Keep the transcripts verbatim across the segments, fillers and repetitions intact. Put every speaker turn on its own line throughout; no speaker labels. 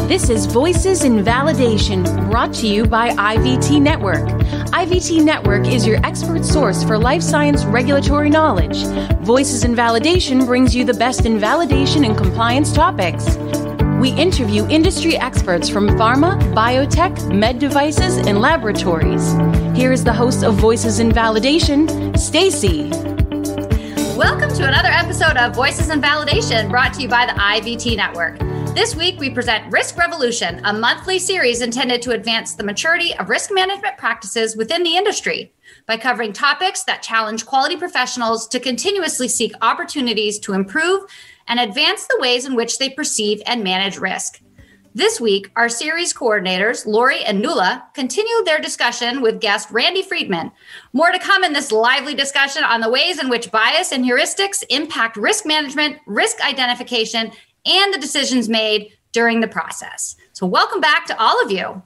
This is Voices in Validation, brought to you by I V T Network. I V T Network is your expert source for life science regulatory knowledge. Voices in Validation brings you the best in validation and compliance topics. We interview industry experts from pharma, biotech, med devices, and laboratories. Here is the host of Voices in Validation, Stacy.
Welcome to another episode of Voices in Validation, brought to you by the I V T Network. This week, we present Risk Revolution, a monthly series intended to advance the maturity of risk management practices within the industry by covering topics that challenge quality professionals to continuously seek opportunities to improve and advance the ways in which they perceive and manage risk. This week, our series coordinators, Lori and Nuala, continue their discussion with guest Randy Friedman. More to come in this lively discussion on the ways in which bias and heuristics impact risk management, risk identification, and the decisions made during the process. So welcome back to all of you.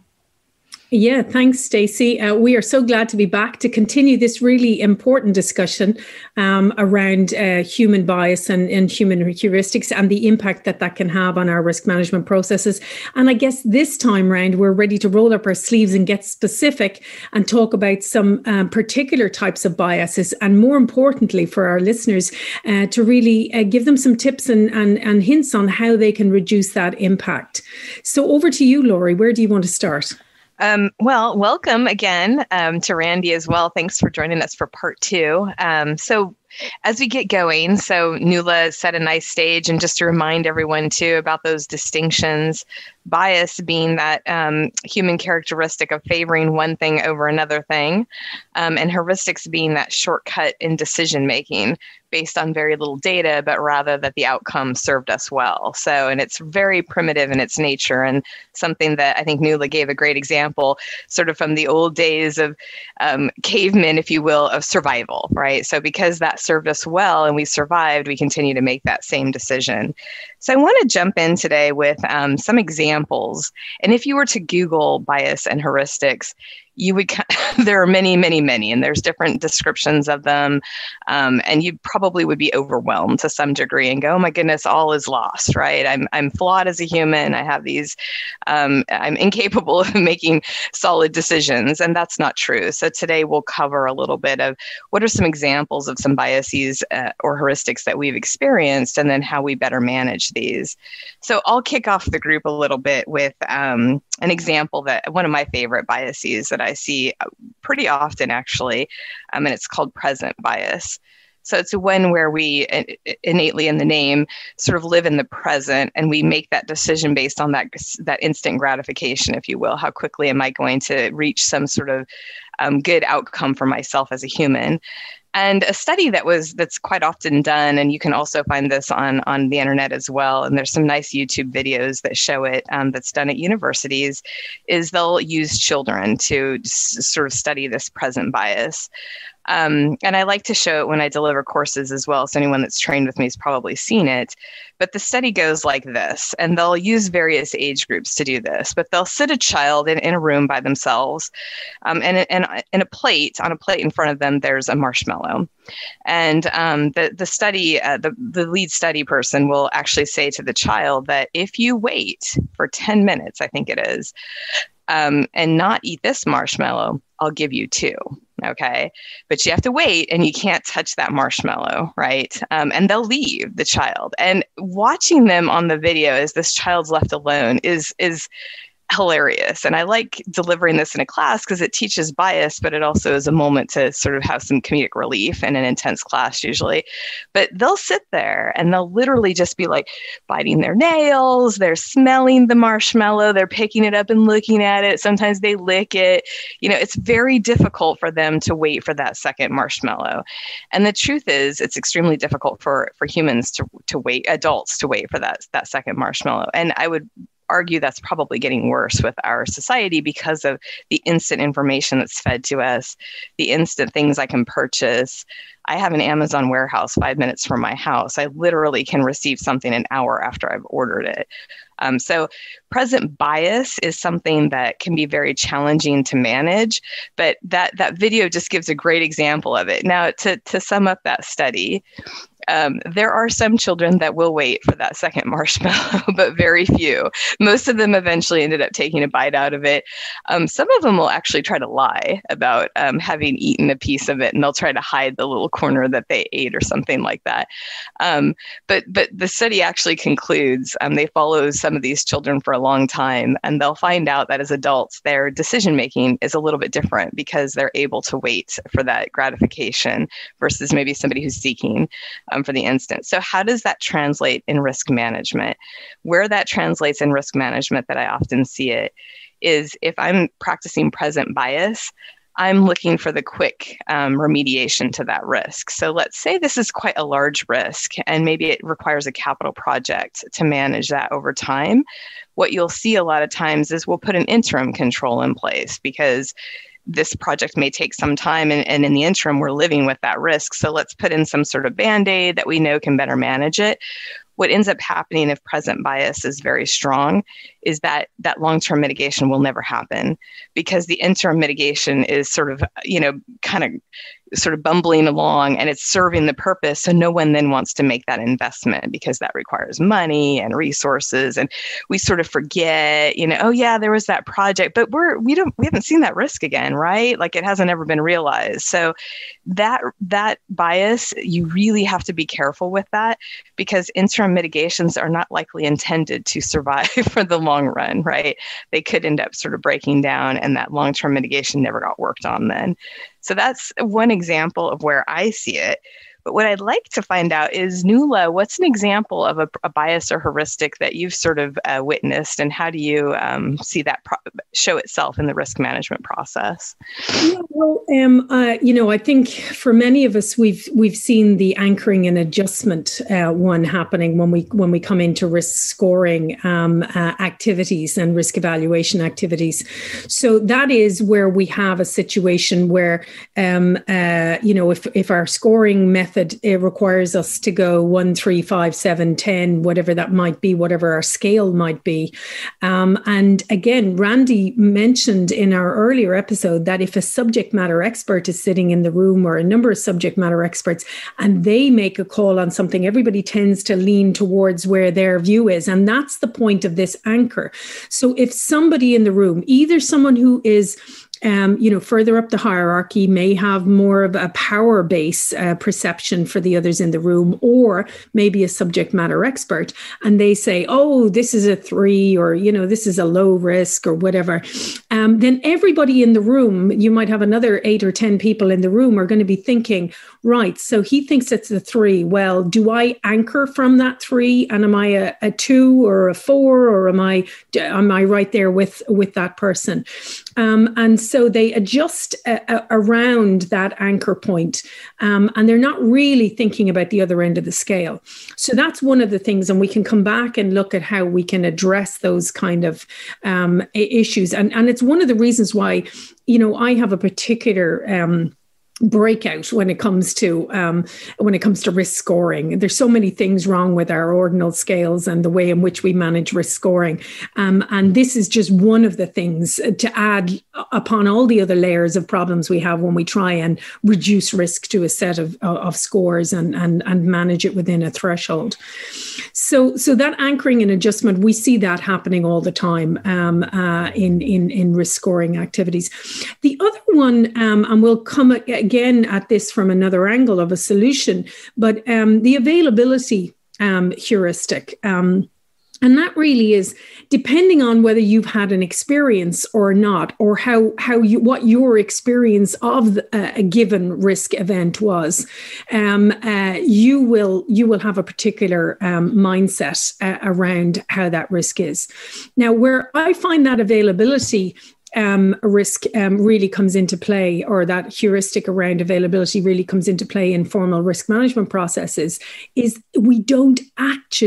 Yeah, thanks, Stacey. Uh, we are so glad to be back to continue this really important discussion um, around uh, human bias and, and human heuristics and the impact that that can have on our risk management processes. And I guess this time round, we're ready to roll up our sleeves and get specific and talk about some um, particular types of biases. And more importantly, for our listeners, uh, to really uh, give them some tips and, and, and hints on how they can reduce that impact. So over to you, Lori. Where do you want to start?
Um, well, welcome again um, to Randy as well. Thanks for joining us for part two. Um, so as we get going, so Nuala set a nice stage, and just to remind everyone too about those distinctions, bias being that um, human characteristic of favoring one thing over another thing, um, and heuristics being that shortcut in decision making based on very little data, but rather that the outcome served us well. So, and it's very primitive in its nature, and something that I think Nuala gave a great example, sort of from the old days of um, cavemen, if you will, of survival, right? So because that served us well and we survived, we continue to make that same decision. So I want to jump in today with um, some examples. And if you were to Google bias and heuristics, you would, there are many, many, many, and there's different descriptions of them. Um, and you probably would be overwhelmed to some degree and go, oh my goodness, all is lost, right? I'm I'm flawed as a human. I have these, um, I'm incapable of making solid decisions. And that's not true. So today we'll cover a little bit of what are some examples of some biases uh, or heuristics that we've experienced, and then how we better manage these. So I'll kick off the group a little bit with um, an example that one of my favorite biases that I see pretty often, actually, um, and it's called present bias. So it's one where we innately in the name sort of live in the present, and we make that decision based on that, that instant gratification, if you will. How quickly am I going to reach some sort of um, good outcome for myself as a human? And a study that was that's quite often done, and you can also find this on, on the internet as well, and there's some nice YouTube videos that show it, um, that's done at universities, is they'll use children to s- sort of study this present bias. Um, and I like to show it when I deliver courses as well. So anyone that's trained with me has probably seen it. But the study goes like this, and they'll use various age groups to do this. But they'll sit a child in, in a room by themselves, um, and, and, and a plate, on a plate in front of them, there's a marshmallow. And um, the, the study, uh, the, the lead study person will actually say to the child that if you wait for ten minutes, I think it is, um, and not eat this marshmallow, I'll give you two. Okay. But you have to wait, and you can't touch that marshmallow, right? Um, and they'll leave the child. And watching them on the video as this child's left alone is, is hilarious. And I like delivering this in a class because it teaches bias, but it also is a moment to sort of have some comedic relief in an intense class usually. But they'll sit there and they'll literally just be like biting their nails. They're smelling the marshmallow. They're picking it up and looking at it. Sometimes they lick it. You know, it's very difficult for them to wait for that second marshmallow. And the truth is, it's extremely difficult for, for humans to, to wait, adults to wait for that, that second marshmallow. And I would argue that's probably getting worse with our society because of the instant information that's fed to us, the instant things I can purchase, I have an Amazon warehouse five minutes from my house. I literally can receive something an hour after I've ordered it. Um, so present bias is something that can be very challenging to manage, but that, that video just gives a great example of it. Now, to, to sum up that study, Um, there are some children that will wait for that second marshmallow, but very few. Most of them eventually ended up taking a bite out of it. Um, some of them will actually try to lie about um, having eaten a piece of it, and they'll try to hide the little corner that they ate or something like that. Um, but but the study actually concludes, um, they follow some of these children for a long time, and they'll find out that as adults, their decision making is a little bit different because they're able to wait for that gratification versus maybe somebody who's seeking Um, for the instant. So how does that translate in risk management? Where that translates in risk management that I often see it is if I'm practicing present bias, I'm looking for the quick um, remediation to that risk. So let's say this is quite a large risk and maybe it requires a capital project to manage that over time. What you'll see a lot of times is we'll put an interim control in place because this project may take some time, and, and in the interim, we're living with that risk. So let's put in some sort of Band-Aid that we know can better manage it. What ends up happening if present bias is very strong is that that long-term mitigation will never happen because the interim mitigation is sort of, you know, kind of sort of bumbling along and it's serving the purpose. So no one then wants to make that investment because that requires money and resources. And we sort of forget, you know, oh yeah, there was that project, but we're, we don't, we haven't seen that risk again, right? Like it hasn't ever been realized. So that, that bias, you really have to be careful with that because interim mitigations are not likely intended to survive for the long run, right? They could end up sort of breaking down and that long-term mitigation never got worked on then. So that's one example of where I see it. But what I'd like to find out is, Nuala, what's an example of a, a bias or heuristic that you've sort of uh, witnessed, and how do you um, see that pro- show itself in the risk management process?
Yeah, well, um, uh, you know, I think for many of us, we've we've seen the anchoring and adjustment uh, one happening when we when we come into risk scoring um, uh, activities and risk evaluation activities. So that is where we have a situation where, um, uh, you know, if if our scoring method it requires us to go one, three, five, seven, ten, whatever that might be, whatever our scale might be. Um, and again, Randy mentioned in our earlier episode that if a subject matter expert is sitting in the room, or a number of subject matter experts, and they make a call on something, everybody tends to lean towards where their view is. And that's the point of this anchor. So if somebody in the room, either someone who is Um, you know, further up the hierarchy may have more of a power base uh, perception for the others in the room, or maybe a subject matter expert, and they say, oh, this is a three, or, you know, this is a low risk or whatever. Um, then everybody in the room, you might have another eight or ten people in the room, are going to be thinking, right, so he thinks it's a three. Well, do I anchor from that three? And am I a, a two or a four, or am I, am I right there with, with that person? Um, and so they adjust uh, uh, around that anchor point, um, and they're not really thinking about the other end of the scale. So that's one of the things, and we can come back and look at how we can address those kind of um, issues. And, and it's one of the reasons why, you know, I have a particular um, breakout when it comes to um, when it comes to risk scoring. There's so many things wrong with our ordinal scales and the way in which we manage risk scoring. Um, and this is just one of the things to add upon all the other layers of problems we have when we try and reduce risk to a set of, of scores and, and, and manage it within a threshold. So, so that anchoring and adjustment, we see that happening all the time um, uh, in, in, in risk scoring activities. The other one, um, and we'll come again at this from another angle of a solution, but um, the availability um, heuristic. Um, And that really is depending on whether you've had an experience or not, or how how you what your experience of the, uh, a given risk event was. Um, uh, you will you will have a particular um, mindset uh, around how that risk is. Now, where I find that availability Um, risk um, really comes into play, or that heuristic around availability really comes into play in formal risk management processes, is we don't actually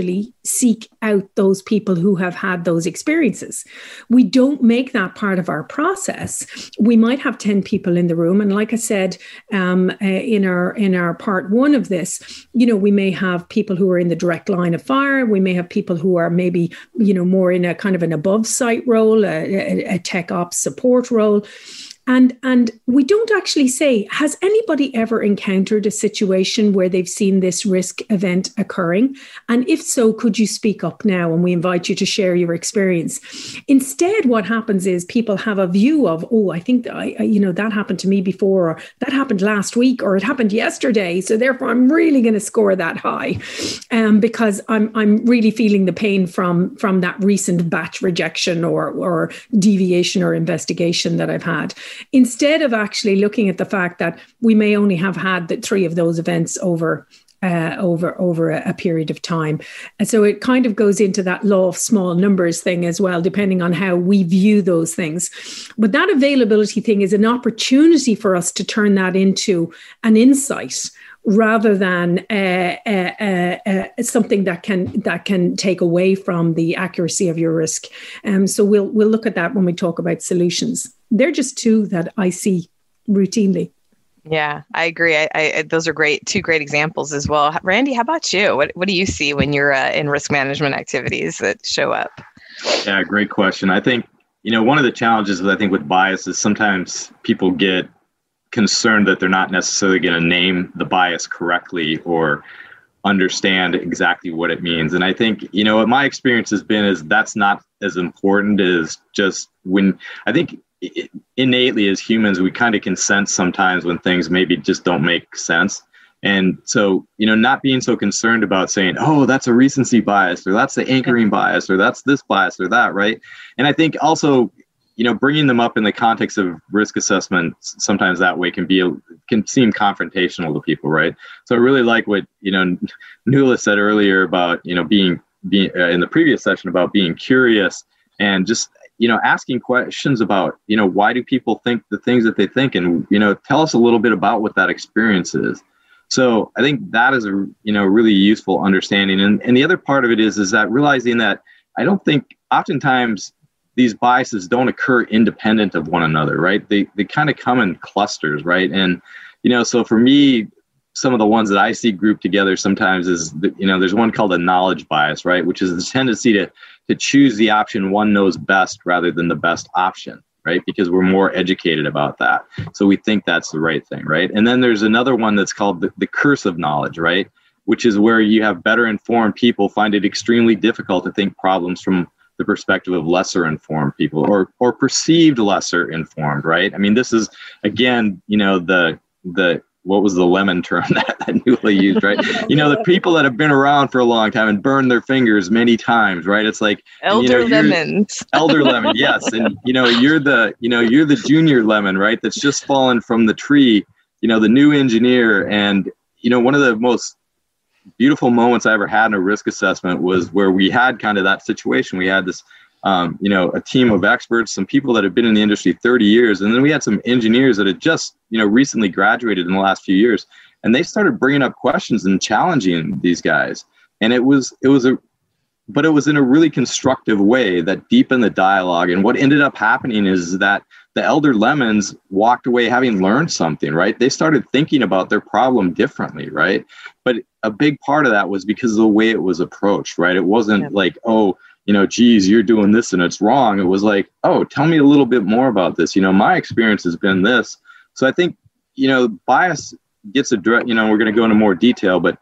seek out those people who have had those experiences. We don't make that part of our process. We might have ten people in the room. And like I said, um, uh, in our in our part one of this, you know, we may have people who are in the direct line of fire. We may have people who are maybe, you know, more in a kind of an above site role, a, a, a tech ops support role. And and we don't actually say, has anybody ever encountered a situation where they've seen this risk event occurring? And if so, could you speak up now? And we invite you to share your experience. Instead, what happens is people have a view of, oh, I think, that I, you know, that happened to me before, or that happened last week, or it happened yesterday. So therefore, I'm really going to score that high um, because I'm I'm really feeling the pain from, from that recent batch rejection or, or deviation or investigation that I've had. Instead of actually looking at the fact that we may only have had the three of those events over uh, over over a, a period of time. And so it kind of goes into that law of small numbers thing as well, depending on how we view those things. But that availability thing is an opportunity for us to turn that into an insight rather than uh, uh, uh, uh, something that can that can take away from the accuracy of your risk. Um, so we'll we'll look at that when we talk about solutions. They're just two that I see routinely.
Yeah, I agree. I, I, those are great, two great examples as well. Randy, how about you? What what do you see when you're uh, in risk management activities that show up?
Yeah, great question. I think, you know, one of the challenges I think with bias is sometimes people get concerned that they're not necessarily going to name the bias correctly or understand exactly what it means. And I think, you know, what my experience has been is that's not as important as just when, I think it, innately as humans, we kind of can sense sometimes when things maybe just don't make sense. And so, you know, not being so concerned about saying, oh, that's a recency bias, or that's the anchoring bias, or that's this bias or that, right? And I think also, you know, bringing them up in the context of risk assessment, sometimes that way can be, a, can seem confrontational to people, right? So I really like what, you know, Nuala said earlier about, you know, being, being uh, in the previous session about being curious and just, you know, asking questions about, you know, why do people think the things that they think? And, you know, tell us a little bit about what that experience is. So I think that is a, you know, really useful understanding. And, and the other part of it is, is that realizing that I don't think oftentimes these biases don't occur independent of one another, right? They they kind of come in clusters, right? And, you know, so for me, some of the ones that I see grouped together sometimes is, the, you know, there's one called a knowledge bias, right? Which is the tendency to to choose the option one knows best rather than the best option, right? Because we're more educated about that. So we think that's the right thing, right? And then there's another one that's called the, the curse of knowledge, right? Which is where you have better informed people find it extremely difficult to think problems from the perspective of lesser informed people or or perceived lesser informed, right? I mean, this is, again, you know, the, the what was the lemon term that, that Nuala used, right? You know, the people that have been around for a long time and burned their fingers many times, right? It's like
elder
you know,
lemons.
Elder lemon, yes. And, you know, you're the, you know, you're the junior lemon, right? That's just fallen from the tree, you know, the new engineer. And, you know, one of the most beautiful moments I ever had in a risk assessment was where we had kind of that situation. We had this, um, you know, a team of experts, some people that have been in the industry thirty years. And then we had some engineers that had just, you know, recently graduated in the last few years. And they started bringing up questions and challenging these guys. And it was, it was a, but it was in a really constructive way that deepened the dialogue. And what ended up happening is that the elder lemons walked away having learned something, right? They started thinking about their problem differently, right? But a big part of that was because of the way it was approached, right? It wasn't yeah. like, oh, you know, geez, you're doing this and it's wrong. It was like, oh, tell me a little bit more about this. You know, my experience has been this. So I think, you know, bias gets a direct, you know, we're going to go into more detail, but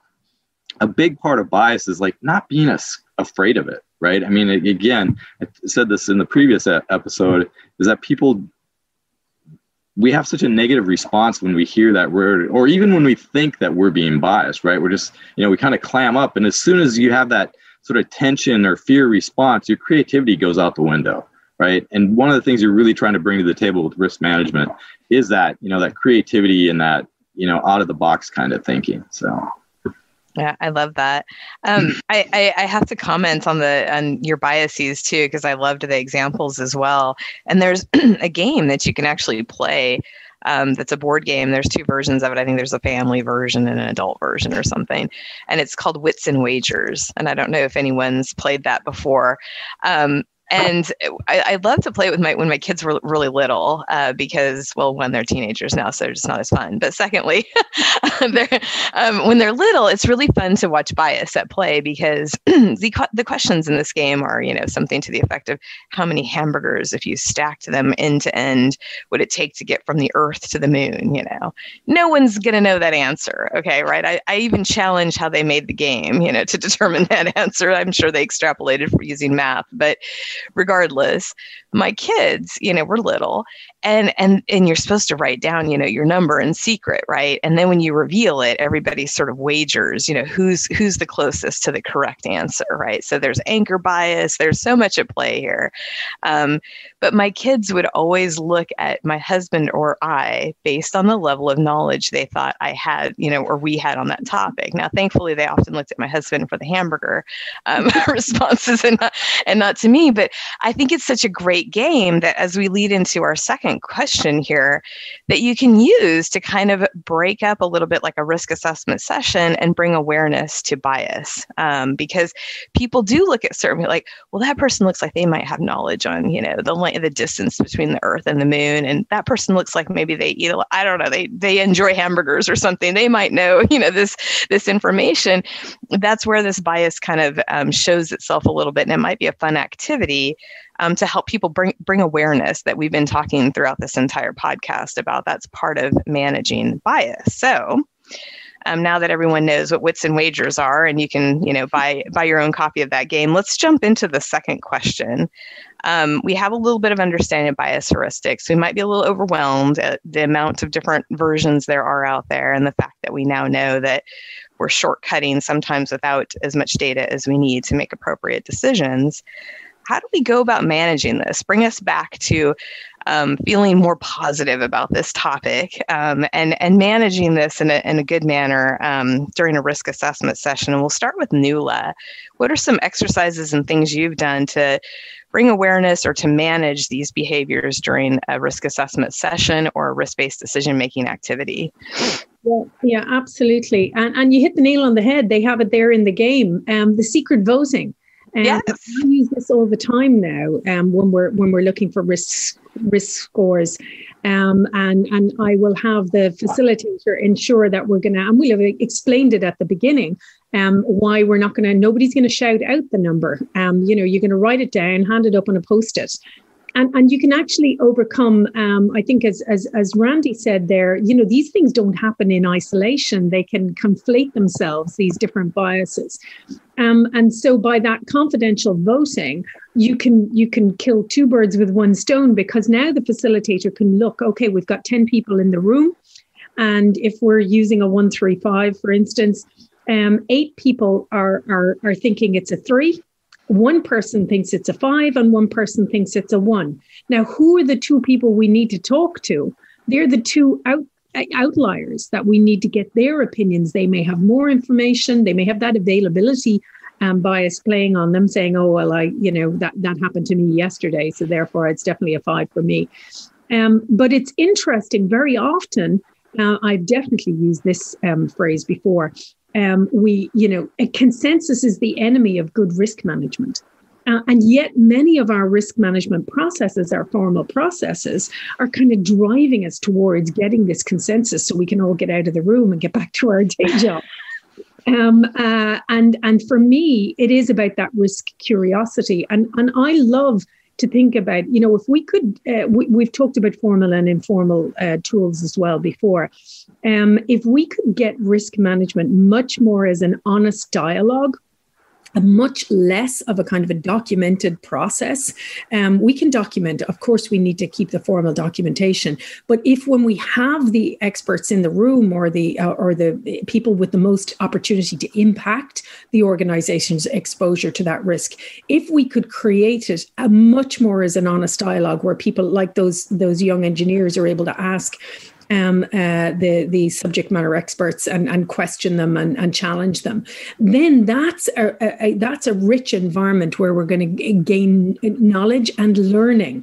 a big part of bias is like not being a, afraid of it, right? I mean, again, I said this in the previous episode, is that people, we have such a negative response when we hear that word, or even when we think that we're being biased, right? We're just, you know, we kind of clam up. And as soon as you have that sort of tension or fear response, your creativity goes out the window, right? And one of the things you're really trying to bring to the table with risk management is that, you know, that creativity and that, you know, out of the box kind of thinking. So.
Yeah, I love that. Um, I, I, I have to comment on the on your biases too, because I loved the examples as well. And there's a game that you can actually play Um, that's a board game. There's two versions of it. I think there's a family version and an adult version or something. And it's called Wits and Wagers. And I don't know if anyone's played that before. Um, And I, I love to play it with my when my kids were really little uh, because, well, one, they're teenagers now, so they're just not as fun. But secondly, they're, um, when they're little, it's really fun to watch bias at play because the the questions in this game are, you know, something to the effect of how many hamburgers, if you stacked them end to end, would it take to get from the Earth to the moon? You know, no one's going to know that answer. Okay, right? I, I even challenge how they made the game, you know, to determine that answer. I'm sure they extrapolated for using math, but regardless, my kids, you know, were little and, and, and you're supposed to write down, you know, your number in secret, right? And then when you reveal it, everybody sort of wagers, you know, who's, who's the closest to the correct answer, right? So there's anchor bias. There's so much at play here. Um, but my kids would always look at my husband or I based on the level of knowledge they thought I had, you know, or we had on that topic. Now, thankfully, they often looked at my husband for the hamburger um, responses and not, and not to me. But I think it's such a great game that as we lead into our second question here, that you can use to kind of break up a little bit like a risk assessment session and bring awareness to bias. Um, because people do look at certain, like, well, that person looks like they might have knowledge on, you know, the length, the distance between the Earth and the moon. And that person looks like maybe they eat, a, I don't know, they, they enjoy hamburgers or something. They might know, you know, this, this information. That's where this bias kind of um, shows itself a little bit. And it might be a fun activity Um, to help people bring bring awareness that we've been talking throughout this entire podcast about. That's part of managing bias. So um, now that everyone knows what Wits and Wagers are, and you can, you know, buy buy your own copy of that game, let's jump into the second question. Um, we have a little bit of understanding of bias heuristics. We might be a little overwhelmed at the amount of different versions there are out there, and the fact that we now know that we're shortcutting sometimes without as much data as we need to make appropriate decisions. How do we go about managing this? Bring us back to um, feeling more positive about this topic um, and, and managing this in a, in a good manner um, during a risk assessment session. And we'll start with Nuala. What are some exercises and things you've done to bring awareness or to manage these behaviors during a risk assessment session or a risk-based decision-making activity?
Yeah, yeah, absolutely. And, and you hit the nail on the head. They have it there in the game, um, the secret voting. Um,
yes.
I use this all the time now um, when we're when we're looking for risk risk scores, um, and and I will have the facilitator ensure that we're going to, and we'll have explained it at the beginning, um, why we're not going to, nobody's going to shout out the number. Um, you know, you're going to write it down, hand it up on a post-it. And and you can actually overcome, um, I think, as, as as Randy said there, you know, these things don't happen in isolation. They can conflate themselves, these different biases. Um, and so by that confidential voting, you can you can kill two birds with one stone, because now the facilitator can look, okay, we've got ten people in the room. And if we're using a one, three, five, for instance, um, eight people are, are, are thinking it's a three. One person thinks it's a five and one person thinks it's a one. Now, who are the two people we need to talk to? They're the two out, outliers that we need to get their opinions. They may have more information. They may have that availability um, bias playing on them, saying, oh, well, I, you know, that, that happened to me yesterday, so therefore it's definitely a five for me. Um, but it's interesting, very often, uh, I've definitely used this um, phrase before, Um, we, you know, a consensus is the enemy of good risk management. Uh, and yet many of our risk management processes, our formal processes, are kind of driving us towards getting this consensus so we can all get out of the room and get back to our day job. Um, uh, and, and for me, it is about that risk curiosity. And, and I love to think about, you know, if we could, uh, we, we've talked about formal and informal uh, tools as well before. Um, if we could get risk management much more as an honest dialogue, a much less of a kind of a documented process. Um, we can document, of course, we need to keep the formal documentation. But if when we have the experts in the room or the uh, or the people with the most opportunity to impact the organization's exposure to that risk, if we could create it a much more as an honest dialogue where people like those those young engineers are able to ask Um, uh, the the subject matter experts and, and question them and, and challenge them, then that's a, a, a that's a rich environment where we're going to gain knowledge and learning.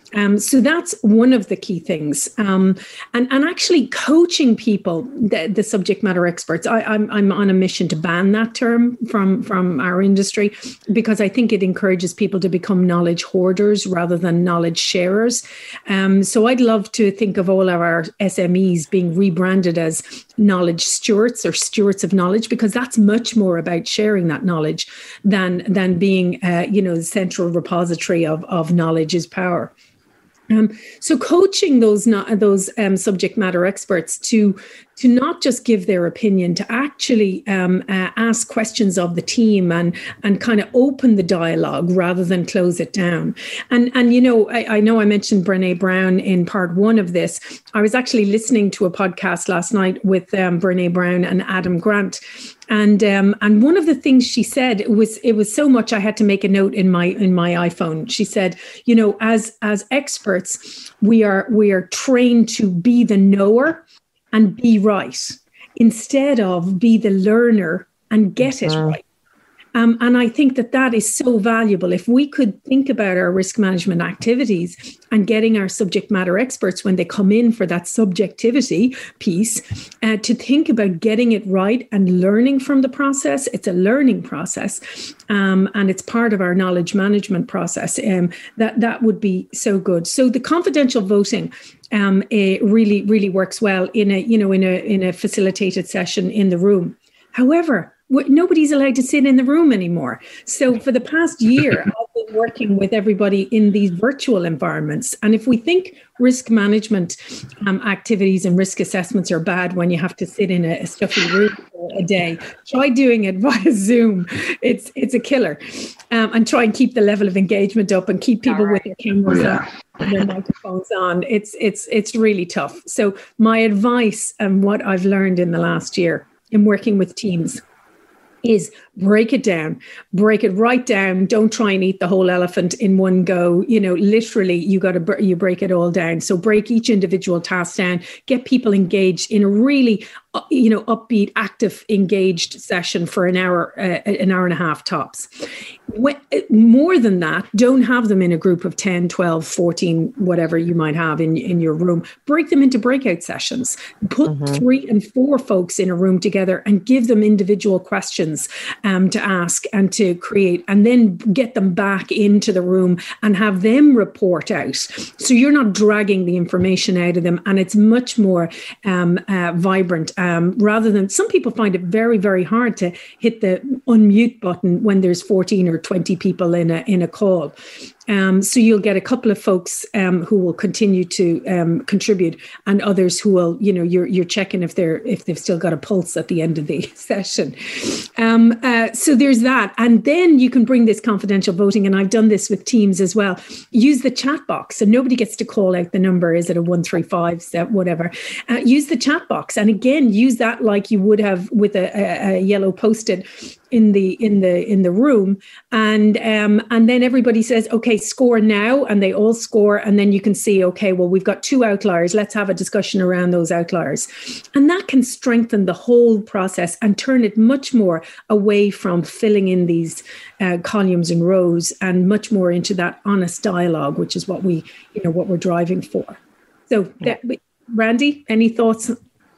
Um, so that's one of the key things. Um, and, and actually coaching people, the, the subject matter experts, I, I'm, I'm on a mission to ban that term from, from our industry, because I think it encourages people to become knowledge hoarders rather than knowledge sharers. Um, so I'd love to think of all of our S M Es being rebranded as knowledge stewards or stewards of knowledge, because that's much more about sharing that knowledge than, than being, uh, you know, the central repository of, of knowledge is power. Um, so coaching those not, those um, subject matter experts to to not just give their opinion, to actually um, uh, ask questions of the team and and kind of open the dialogue rather than close it down. And and you know, I, I know I mentioned Brené Brown in part one of this. I was actually listening to a podcast last night with um, Brené Brown and Adam Grant. And um, and one of the things she said, it was it was so much I had to make a note in my in my iPhone. She said, you know, as as experts, we are we are trained to be the knower and be right, instead of be the learner and get it right. Um, and I think that that is so valuable. If we could think about our risk management activities and getting our subject matter experts, when they come in for that subjectivity piece, uh, to think about getting it right and learning from the process. It's a learning process, um, and it's part of our knowledge management process. Um, that, that would be so good. So the confidential voting um, it really, really works well in a, you know, in a, in a facilitated session in the room. However, nobody's allowed to sit in the room anymore. So for the past year, I've been working with everybody in these virtual environments. And if we think risk management um, activities and risk assessments are bad when you have to sit in a, a stuffy room for a day, try doing it via Zoom. It's it's a killer. Um, and try and keep the level of engagement up and keep people right with their cameras oh, yeah. on and their microphones on. It's it's it's really tough. So my advice and what I've learned in the last year in working with teams is break it down, break it right down. Don't try and eat the whole elephant in one go. You know, literally, you got to you break it all down. So break each individual task down, get people engaged in a really, you know, upbeat, active, engaged session for an hour, uh, an hour and a half tops. When, more than that, don't have them in a group of ten, twelve, fourteen, whatever you might have in, in your room. Break them into breakout sessions. Put mm-hmm. three and four folks in a room together and give them individual questions um, to ask and to create, and then get them back into the room and have them report out. So you're not dragging the information out of them, and it's much more um, uh, vibrant. Um, rather than, some people find it very, very hard to hit the unmute button when there's fourteen or twenty people in a in a call. Um, so you'll get a couple of folks um, who will continue to um, contribute, and others who will, you know, you're you're checking if they're if they've still got a pulse at the end of the session. Um, uh, so there's that, and then you can bring this confidential voting, and I've done this with teams as well. Use the chat box, so nobody gets to call out the number. Is it a one three five set, whatever? Uh, use the chat box, and again, use that like you would have with a, a, a yellow post-it in the in the in the room, and um and then everybody says, okay, score now, and they all score, and then you can see, okay, well, we've got two outliers, let's have a discussion around those outliers. And that can strengthen the whole process and turn it much more away from filling in these uh, columns and rows, and much more into that honest dialogue, which is what we, you know, what we're driving for. So that, Randy, any thoughts?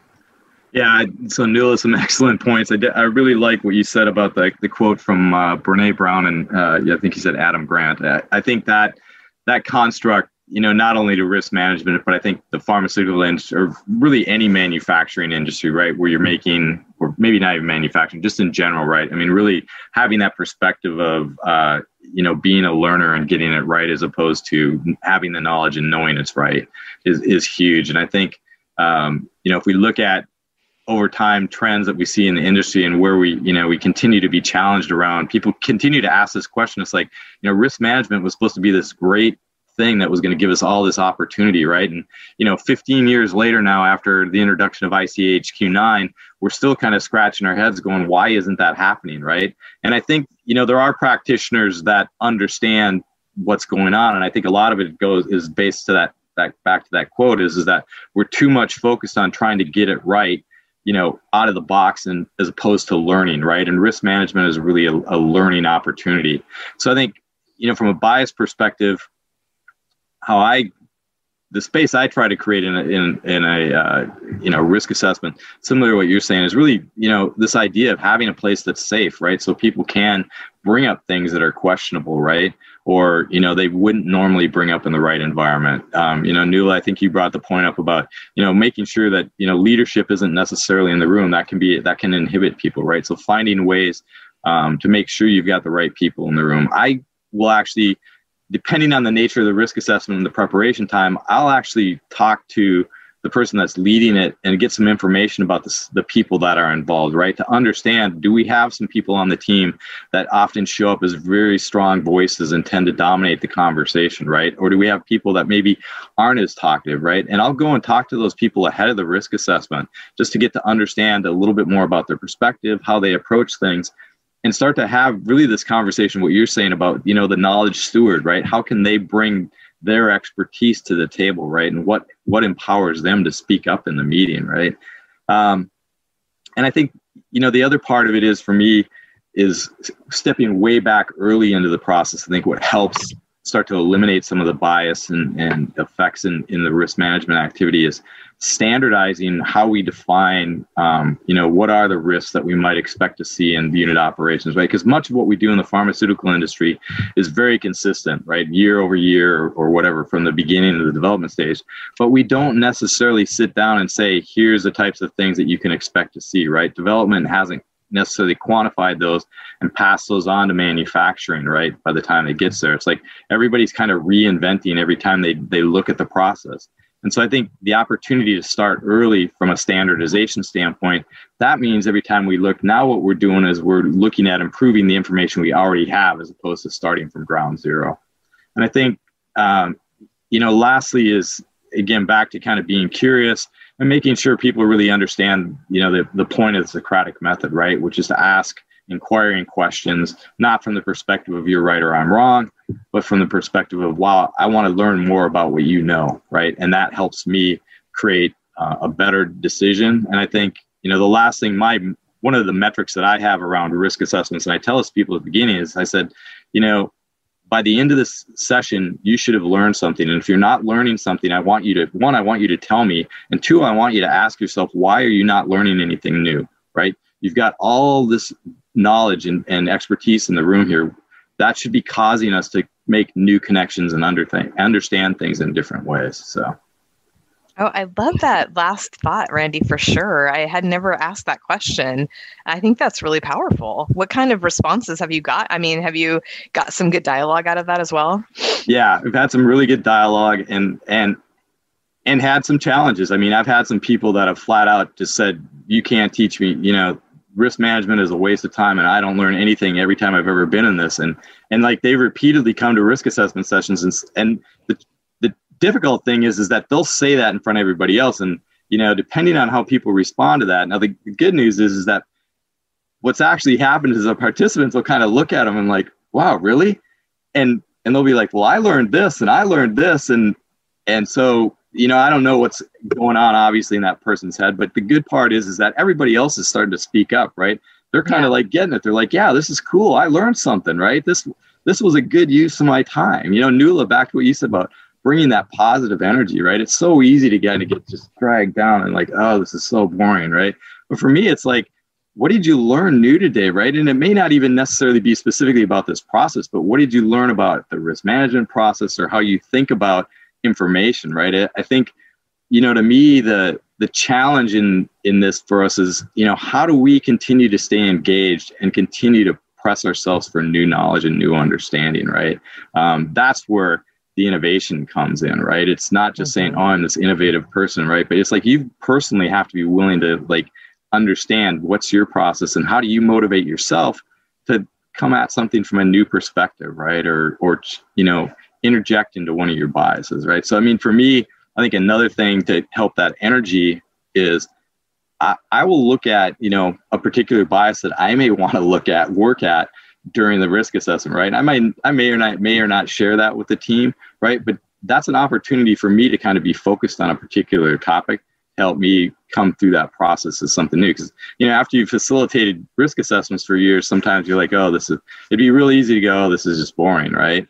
Yeah, so Nuala, some excellent points. I, did, I really like what you said about the the quote from uh, Brené Brown and uh, yeah, I think you said Adam Grant. I, I think that that construct, you know, not only to risk management, but I think the pharmaceutical industry, or really any manufacturing industry, right, where you're making, or maybe not even manufacturing, just in general, right? I mean, really having that perspective of, uh, you know, being a learner and getting it right, as opposed to having the knowledge and knowing it's right, is is huge. And I think, um, you know, if we look at over time trends that we see in the industry, and where we, you know, we continue to be challenged around, people continue to ask this question. It's like, you know, risk management was supposed to be this great thing that was going to give us all this opportunity, right? And, you know, fifteen years later now, after the introduction of I C H Q nine, we're still kind of scratching our heads going, why isn't that happening, right? And I think, you know, there are practitioners that understand what's going on. And I think a lot of it goes is based to that, that back to that quote is, is that we're too much focused on trying to get it right, you know, out of the box, and as opposed to learning, right? And risk management is really a, a learning opportunity. So I think, you know, from a bias perspective, how I, the space I try to create in a, in, in a, uh, you know, risk assessment, similar to what you're saying, is really, you know, this idea of having a place that's safe, right? So people can bring up things that are questionable, right? Or, you know, they wouldn't normally bring up in the right environment. Um, you know, Nuala, I think you brought the point up about, you know, making sure that, you know, leadership isn't necessarily in the room. That can be, that can inhibit people, right? So finding ways um, to make sure you've got the right people in the room. I will actually, depending on the nature of the risk assessment and the preparation time, I'll actually talk to the person that's leading it and get some information about the, the people that are involved, right? To understand, do we have some people on the team that often show up as very strong voices and tend to dominate the conversation, right? Or do we have people that maybe aren't as talkative, right? And I'll go and talk to those people ahead of the risk assessment just to get to understand a little bit more about their perspective, how they approach things, and start to have really this conversation, what you're saying about, you know, the knowledge steward, right? How can they bring their expertise to the table, right? And what, what empowers them to speak up in the meeting, right? Um, and I think, you know, the other part of it is, for me, is stepping way back early into the process. I think what helps start to eliminate some of the bias and, and effects in, in the risk management activity is standardizing how we define, um, you know, what are the risks that we might expect to see in unit operations, right? Because much of what we do in the pharmaceutical industry is very consistent, right? Year over year or, or whatever, from the beginning of the development stage. But we don't necessarily sit down and say, here's the types of things that you can expect to see, right? Development hasn't necessarily quantified those and pass those on to manufacturing, right? By the time it gets there, it's like everybody's kind of reinventing every time they, they look at the process. And so I think the opportunity to start early from a standardization standpoint, that means every time we look, now what we're doing is we're looking at improving the information we already have as opposed to starting from ground zero. And I think, um, you know, lastly is, again, back to kind of being curious and making sure people really understand, you know, the, the point of the Socratic method, right? Which is to ask inquiring questions, not from the perspective of you're right or I'm wrong, but from the perspective of, wow, I want to learn more about what you know, right? And that helps me create uh, a better decision. And I think, you know, the last thing, my one of the metrics that I have around risk assessments, and I tell us people at the beginning, is I said, you know, by the end of this session, you should have learned something. And if you're not learning something, I want you to, one, I want you to tell me. And two, I want you to ask yourself, why are you not learning anything new, right? You've got all this knowledge and, and expertise in the room here. That should be causing us to make new connections and under th- understand things in different ways. So.
Oh, I love that last thought, Randy, for sure. I had never asked that question. I think that's really powerful. What kind of responses have you got? I mean, have you got some good dialogue out of that as well?
Yeah, we've had some really good dialogue and and and had some challenges. I mean, I've had some people that have flat out just said, you can't teach me, you know, risk management is a waste of time and I don't learn anything every time I've ever been in this. And and like they repeatedly come to risk assessment sessions and and the difficult thing is, is that they'll say that in front of everybody else. And, you know, depending on how people respond to that. Now, the good news is, is that what's actually happened is the participants will kind of look at them and like, wow, really? And, and they'll be like, well, I learned this and I learned this. And, and so, you know, I don't know what's going on obviously in that person's head, but the good part is, is that everybody else is starting to speak up, right? They're kind of yeah. like getting it. They're like, yeah, this is cool. I learned something, right? This, this was a good use of my time. You know, Nuala, back to what you said about bringing that positive energy, right? It's so easy to get to get just dragged down and like, oh, this is so boring, right? But for me, it's like, what did you learn new today, right? And it may not even necessarily be specifically about this process, but what did you learn about the risk management process or how you think about information, right? I think, you know, to me, the the challenge in in this for us is, you know, how do we continue to stay engaged and continue to press ourselves for new knowledge and new understanding, right? Um, that's where the innovation comes in, right? It's not just saying, oh, I'm this innovative person, right? But it's like you personally have to be willing to like understand what's your process and how do you motivate yourself to come at something from a new perspective, right? Or, or, you know, interject into one of your biases, right? So, I mean, for me, I think another thing to help that energy is I, I will look at, you know, a particular bias that I may want to look at, work at, during the risk assessment, right? I might, I may or not, may or not share that with the team, right? But that's an opportunity for me to kind of be focused on a particular topic, to help me come through that process as something new. Because, you know, after you've facilitated risk assessments for years, sometimes you're like, oh, this is, it'd be really easy to go, oh, this is just boring, right?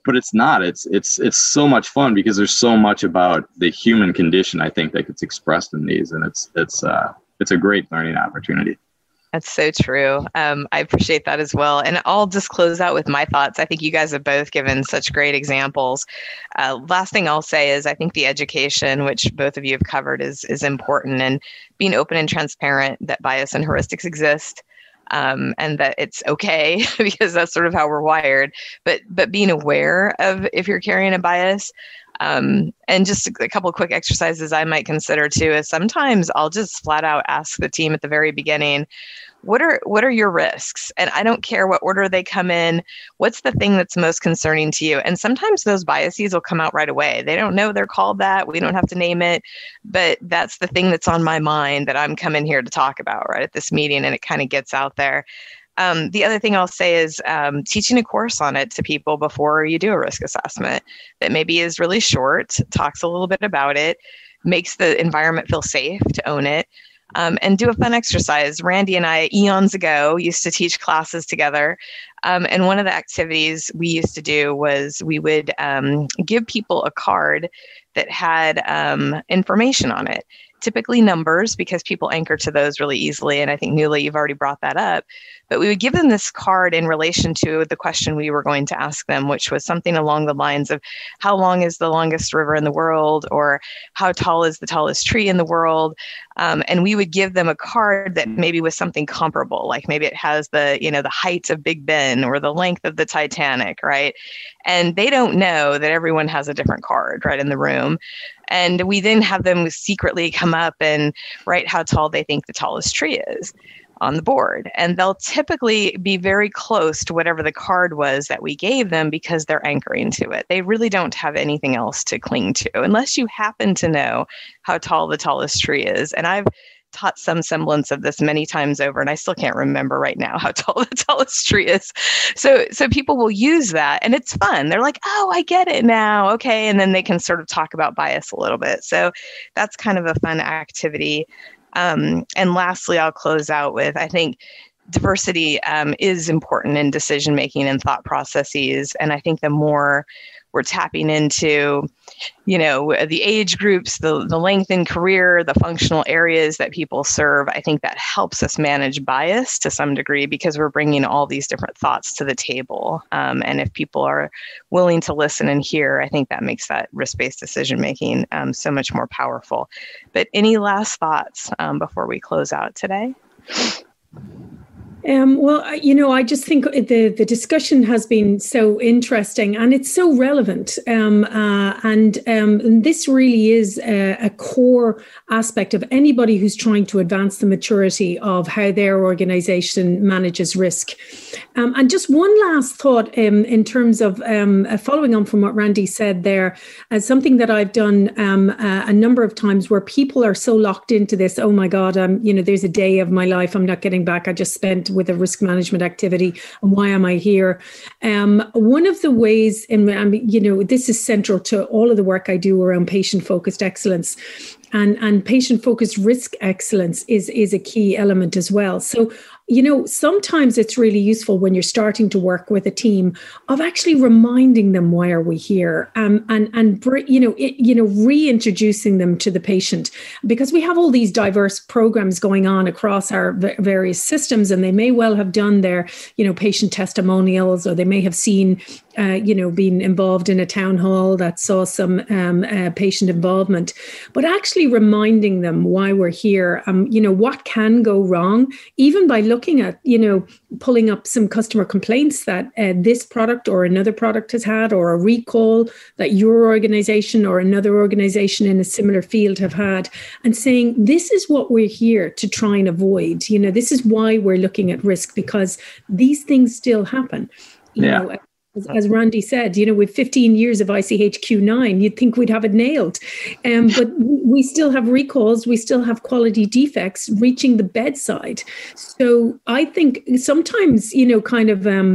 but it's not. It's it's it's so much fun because there's so much about the human condition, I think, that gets expressed in these, and it's it's uh it's a great learning opportunity.
That's so true. Um, I appreciate that as well. And I'll just close out with my thoughts. I think you guys have both given such great examples. Uh, last thing I'll say is I think the education, which both of you have covered, is is important, and being open and transparent that bias and heuristics exist. Um, and that it's okay because that's sort of how we're wired, but but being aware of if you're carrying a bias. Um, and just a, a couple of quick exercises I might consider too is sometimes I'll just flat out ask the team at the very beginning, what are what are your risks? And I don't care what order they come in. What's the thing that's most concerning to you? And sometimes those biases will come out right away. They don't know they're called that. We don't have to name it, but that's the thing that's on my mind that I'm coming here to talk about right at this meeting, and it kind of gets out there. Um, the other thing I'll say is um, teaching a course on it to people before you do a risk assessment that maybe is really short, talks a little bit about it, makes the environment feel safe to own it, um, and do a fun exercise. Randy and I, eons ago, used to teach classes together. Um, and one of the activities we used to do was we would um, give people a card that had um, information on it. Typically numbers, because people anchor to those really easily. And I think, Nuala, you've already brought that up. But we would give them this card in relation to the question we were going to ask them, which was something along the lines of, how long is the longest river in the world? Or how tall is the tallest tree in the world? Um, and we would give them a card that maybe was something comparable, like maybe it has the, you know, the height of Big Ben or the length of the Titanic, right? And they don't know that everyone has a different card right in the room. And we then have them secretly come up and write how tall they think the tallest tree is on the board. And they'll typically be very close to whatever the card was that we gave them because they're anchoring to it. They really don't have anything else to cling to unless you happen to know how tall the tallest tree is. And I've taught some semblance of this many times over, and I still can't remember right now how tall the tallest tree is. So, so people will use that, and it's fun. They're like, oh, I get it now. Okay. And then they can sort of talk about bias a little bit. So that's kind of a fun activity. Um, and lastly, I'll close out with, I think diversity um, is important in decision-making and thought processes. And I think the more we're tapping into, you know, the age groups, the, the length in career, the functional areas that people serve, I think that helps us manage bias to some degree because we're bringing all these different thoughts to the table. Um, and if people are willing to listen and hear, I think that makes that risk-based decision-making um, so much more powerful. But any last thoughts um, before we close out today?
Um, well, you know, I just think the, the discussion has been so interesting and it's so relevant. Um, uh, and um, this really is a, a core aspect of anybody who's trying to advance the maturity of how their organization manages risk. Um, and just one last thought um, in terms of um, uh, following on from what Randy said there, as something that I've done um, uh, a number of times where people are so locked into this, oh my God, I'm, you know, there's a day of my life I'm not getting back. I just spent with a risk management activity, and why am I here? Um, one of the ways, and you know, this is central to all of the work I do around patient-focused excellence, and and patient-focused risk excellence is is a key element as well. So, you know, sometimes it's really useful when you're starting to work with a team of actually reminding them why are we here, um, and and you know, it, you know, reintroducing them to the patient, because we have all these diverse programs going on across our various systems, and they may well have done their, you know, patient testimonials, or they may have seen, uh, you know, been involved in a town hall that saw some um, uh, patient involvement, but actually reminding them why we're here, um, you know, what can go wrong, even by looking at, you know, pulling up some customer complaints that uh, this product or another product has had, or a recall that your organization or another organization in a similar field have had, and saying, this is what we're here to try and avoid. You know, this is why we're looking at risk, because these things still happen. You
yeah.
know, As, as Randy said, you know, with fifteen years of I C H Q nine, you'd think we'd have it nailed. Um, but we still have recalls. We still have quality defects reaching the bedside. So I think sometimes, you know, kind of um,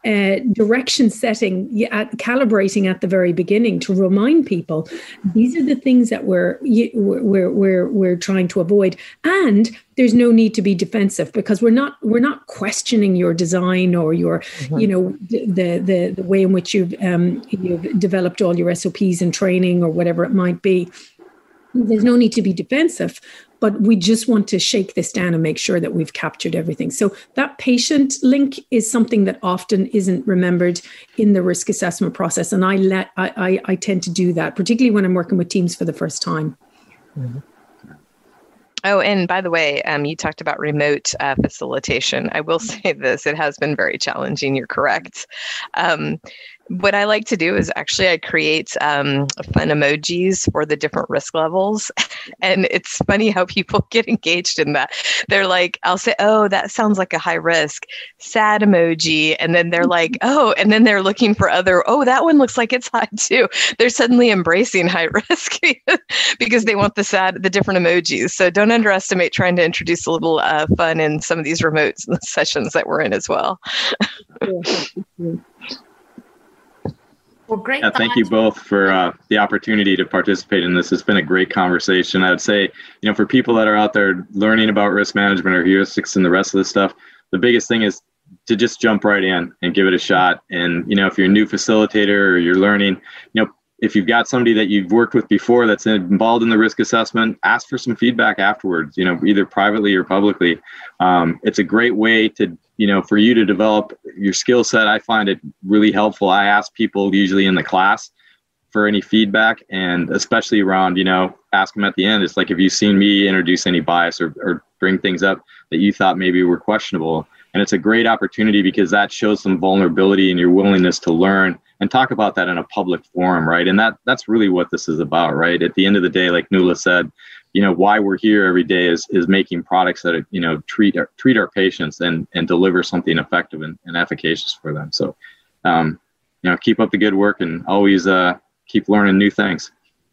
uh, direction setting, at, calibrating at the very beginning to remind people these are the things that we're we're we're we're trying to avoid, and there's no need to be defensive because we're not we're not questioning your design or your mm-hmm. you know the the the way in which you've um, you've developed all your S O Ps and training or whatever it might be. There's no need to be defensive, but we just want to shake this down and make sure that we've captured everything. So that patient link is something that often isn't remembered in the risk assessment process, and I let I I, I tend to do that, particularly when I'm working with teams for the first time.
Mm-hmm. Oh, and by the way, um, you talked about remote uh, facilitation. I will say this, it has been very challenging. You're correct. Um, what I like to do is actually I create um, fun emojis for the different risk levels. And it's funny how people get engaged in that. They're like, I'll say, oh, that sounds like a high risk, sad emoji. And then they're like, oh, and then they're looking for other, oh, that one looks like it's high too. They're suddenly embracing high risk because they want the sad, the different emojis. So don't underestimate trying to introduce a little uh, fun in some of these remote sessions that we're in as well.
Well, great.
Yeah, thank you both for uh, the opportunity to participate in this. It's been a great conversation. I would say, you know, for people that are out there learning about risk management or heuristics and the rest of this stuff, the biggest thing is to just jump right in and give it a shot. And, you know, if you're a new facilitator or you're learning, you know, if you've got somebody that you've worked with before that's involved in the risk assessment, ask for some feedback afterwards, you know, either privately or publicly. Um, it's a great way to, you know, for you to develop your skill set. I find it really helpful. I ask people usually in the class for any feedback, and especially around, you know, ask them at the end. It's like, have you seen me introduce any bias or, or bring things up that you thought maybe were questionable? And it's a great opportunity because that shows some vulnerability and your willingness to learn and talk about that in a public forum, right? And that that's really what this is about, right? At the end of the day, like Nuala said, you know, why we're here every day is is making products that, you know, treat our, treat our patients and and deliver something effective and, and efficacious for them. So, um, you know, keep up the good work and always uh, keep learning new things.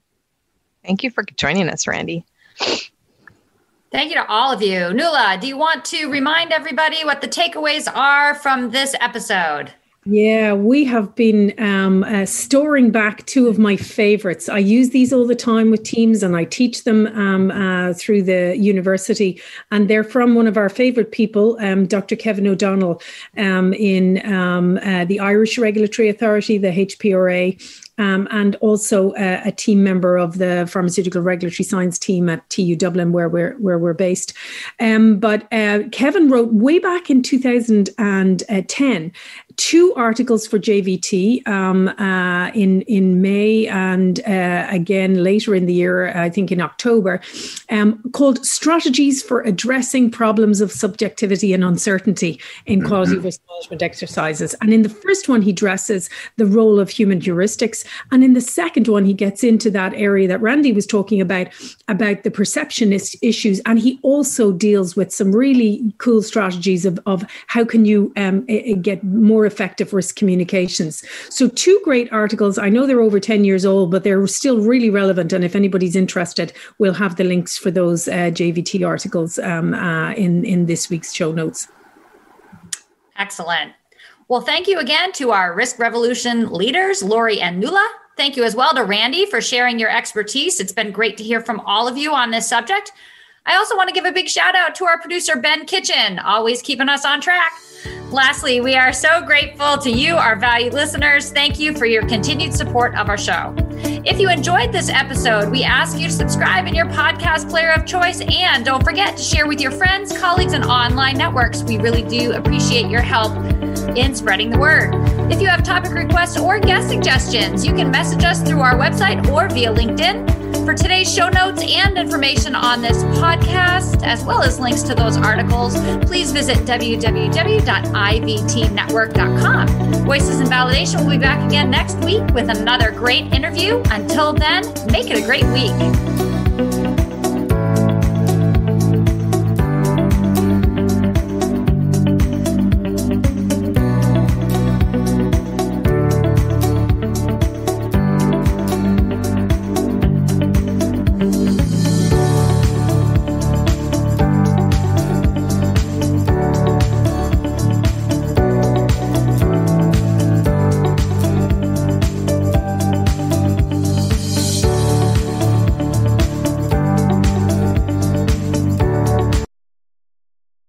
Thank you for joining us, Randy.
Thank you to all of you. Nuala, do you want to remind everybody what the takeaways are from this episode?
Yeah, we have been um, uh, storing back two of my favorites. I use these all the time with teams and I teach them um, uh, through the university. And they're from one of our favorite people, um, Doctor Kevin O'Donnell um, in um, uh, the Irish Regulatory Authority, the H P R A. Um, and also uh, a team member of the Pharmaceutical Regulatory Science team at T U Dublin, where we're where we're based. Um, but uh, Kevin wrote way back in two thousand ten two articles for J V T um, uh, in in May and uh, again later in the year, I think in October, um, called "Strategies for Addressing Problems of Subjectivity and Uncertainty in Quality Risk Management Exercises." And in the first one, he addresses the role of human heuristics. And in the second one, he gets into that area that Randy was talking about, about the perception is- issues. And he also deals with some really cool strategies of, of how can you um, get more effective risk communications. So two great articles. I know they're over ten years old, but they're still really relevant. And if anybody's interested, we'll have the links for those uh, J V T articles um, uh, in, in this week's show notes.
Excellent. Well, thank you again to our Risk Revolution leaders, Lori and Nuala. Thank you as well to Randy for sharing your expertise. It's been great to hear from all of you on this subject. I also want to give a big shout out to our producer, Ben Kitchen, always keeping us on track. Lastly, we are so grateful to you, our valued listeners. Thank you for your continued support of our show. If you enjoyed this episode, we ask you to subscribe in your podcast player of choice, and don't forget to share with your friends, colleagues, and online networks. We really do appreciate your help in spreading the word. If you have topic requests or guest suggestions, you can message us through our website or via LinkedIn. For today's show notes and information on this podcast, as well as links to those articles, please visit w w w dot i v t network dot com. Voices in Validation will be back again next week with another great interview. Until then, make it a great week.